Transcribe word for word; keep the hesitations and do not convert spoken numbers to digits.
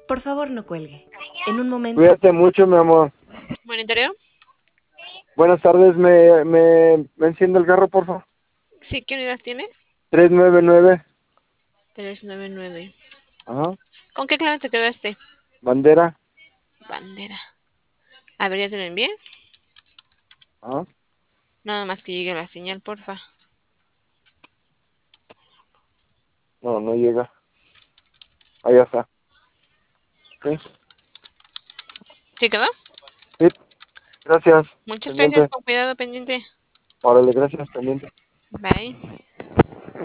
Por favor, no cuelgue. En un momento... Cuídate mucho, mi amor. ¿Monitorio? Buenas tardes, ¿me, me, me enciende el carro, por favor? Sí, ¿qué unidad tiene? tres nueve nueve. tres nueve nueve. Ajá. ¿Con qué clave te quedaste? Bandera. Bandera. A ver, ya te lo envié. Ajá. Nada más que llegue la señal, porfa. No, no llega. Ahí está. ¿Sí? ¿Sí quedó? Sí. Gracias. Muchas gracias, Pendiente. con cuidado pendiente. Órale, gracias, pendiente. Bye.